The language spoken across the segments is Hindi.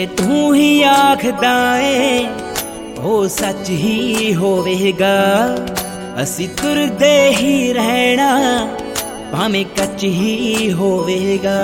तू ही आखदा है वो सच ही होवेगा। असी तुरदे ही रहना भावें कच ही होवेगा।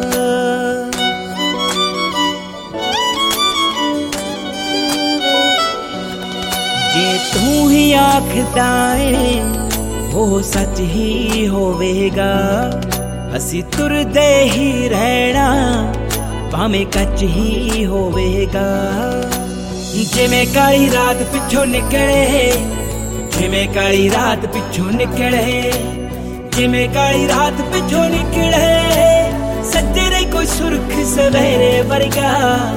जे तू ही आखदा है वो सच ही होवेगा। असी तुरदे ही रहना भावें कच ही होवेगा। जिवें काली रात पिछों निकले, जिवें काली रात पिछों निकले, जिवें काली रात पिछों निकले, सजरे कोई सुर्ख सवेरे वर्गा।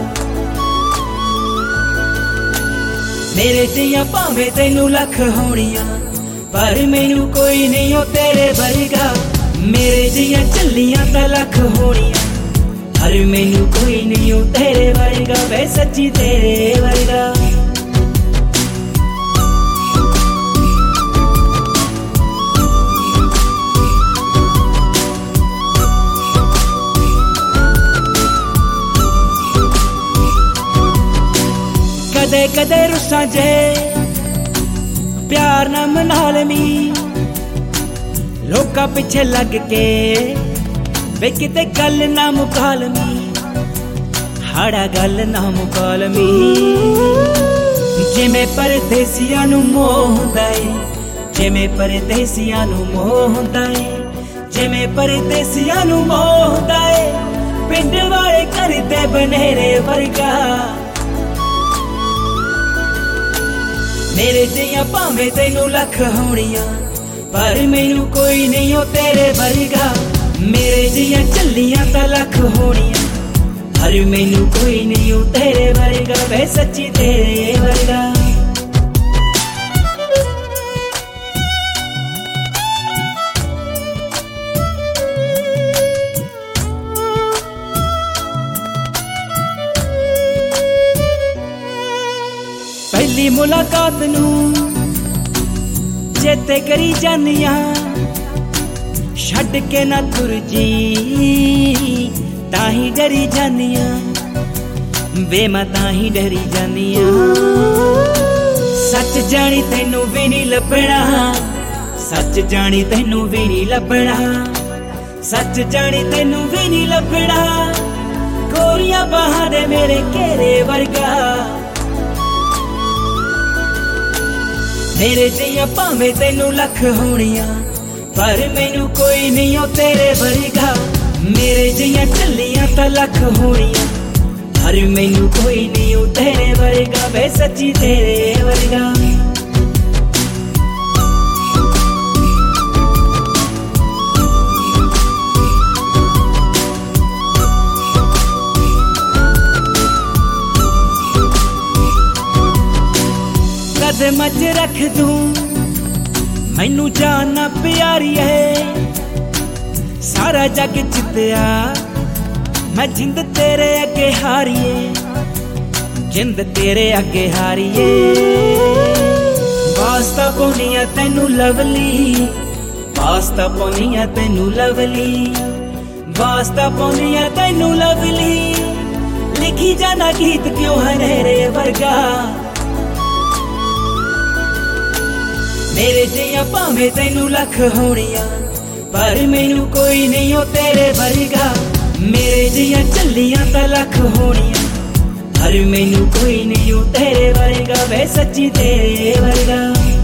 मेरे जियां भावें तैनू लख होनियां पर मैनू कोई नहीं हो तेरे वर्गा। मेरे जियां चलियां तां लख होनियां पर मैनू कोई नहीं हो तेरे वर्गा। वे सच्ची तेरे वर्गा। कदे कदे रुस्सा जे प्यार ना मना लमी, लोका पिछे लग के वे किते गल ना मुकालमी। हाड़ा गल ना मुकालमी। जिमें परदेसियां नू मोह हुंदा है, जिमें परदेसियां नू मोह हुंदा है, जिमें परदेसियां नू मोह हुंदा है। पिंड वाले करदे बनेरे वर्गा। मेरे जियां भावें तैनू लख होनियां पर मैनू कोई नहीं हो तेरे वर्गा। मेरे जियां चलियां तां लख होनियां पर मैनू कोई नहीं हो तेरे वर्गा। वे सच्ची तेरे वर्गा। पहली मुलाकात नू चेते करी जानिया, छड्ड के ना तुर जी ताही डरी जानिया। वे मैं ताही डरी जानिया। सच जानी तैनू भी नहीं लभना, सच जानी तैनू भी नहीं लभना, सच जानी तैनू भी नहीं लभना। गोरियां बाहां दे मेरे घेरे वर्गा। मेरे जियां भावें तैनू लख होनियां पर मैनू कोई नहीं हो तेरे वर्गा। मेरे जियां चलियां तां लख होनियां पर मैनू कोई नहीं हो तेरे वर्गा। वे सच्ची तेरे वर्गा। कदम च रख दूं मैनू जानना प्यारी है। सारा जग जितया मैं जिंद तेरे अगे हारिए, जिंद तेरे अगे हारिए। वास्ता पौनिया तैनू लवली, वास्ता पौनिया तैनू लवली, वास्ता पौनिया तैनू लवली। लिखी जाना गीत क्यों हनेरे वर्गा। मेरे जियां भावें तैनू लख होनियां पर मैनू कोई नहीं हो तेरे वर्गा। मेरे जियां चलियां तां लख होनियां पर मैनू कोई नहीं हो तेरे वर्गा। वे सच्ची तेरे वर्गा।